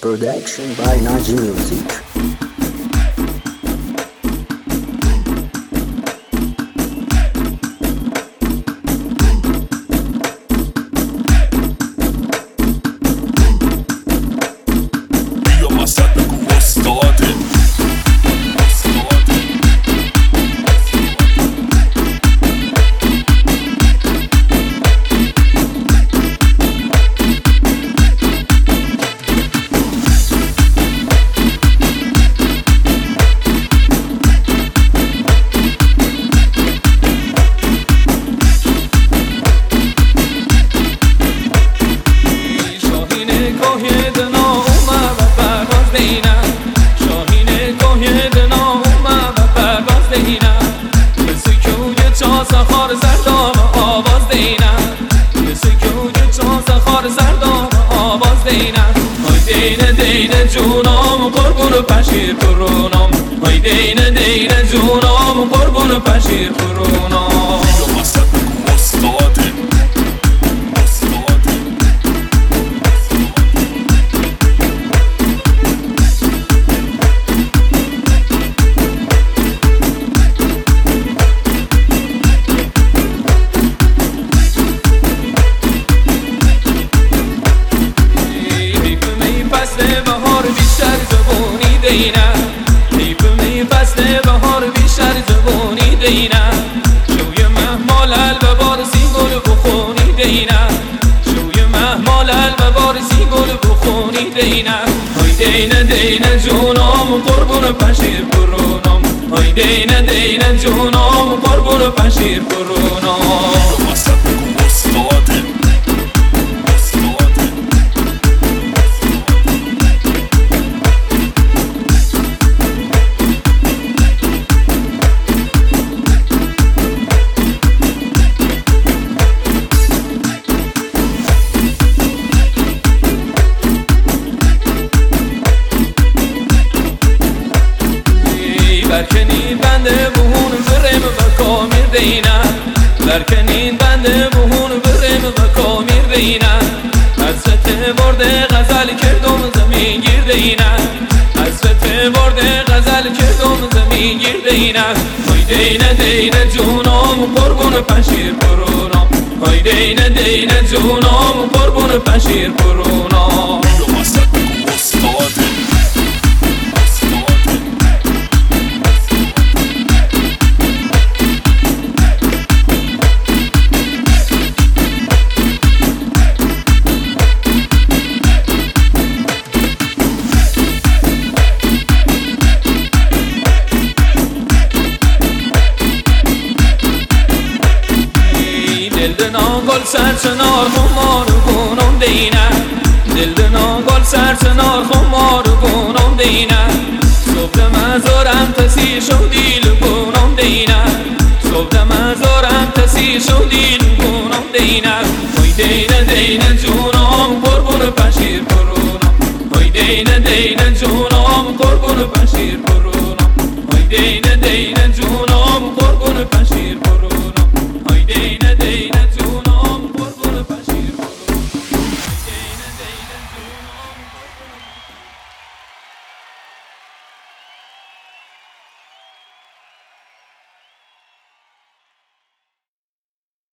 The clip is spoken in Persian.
Production by Naji Music. دین جونام قربون پشیر کرونام وای دین جونام قربون پشیر کرونام فصل بهار بیشتر جوانی دینم شوی محمال الببار سی گل بخونی دینم شوی محمال الببار سی گل بخونی دینم های دین جونام قربون پشیر کرونام های دین جونام قربون پشیر کرونام برکنین بنده بهون برم و کامیر دینم برکنین بنده بهون برم و کامیر دینم حسرت برده غزل کردم زمین گیر دینم حسرت برده غزل کردم زمین گیر دینم های دین جونام قربون پشیر کرونام های دین جونام قربون پشیر کرونام گل سر چنار خمار گونم دینم دلدنا گل سر چنار خمار گونم دینم صبح مزارم تسی شو دیل گونم دینم صبح مزارم تسی شو دیل گونم دینم وای دین جونام قربون پشیر کرونام وای دین جونام قربون پشیر کرونام وای دین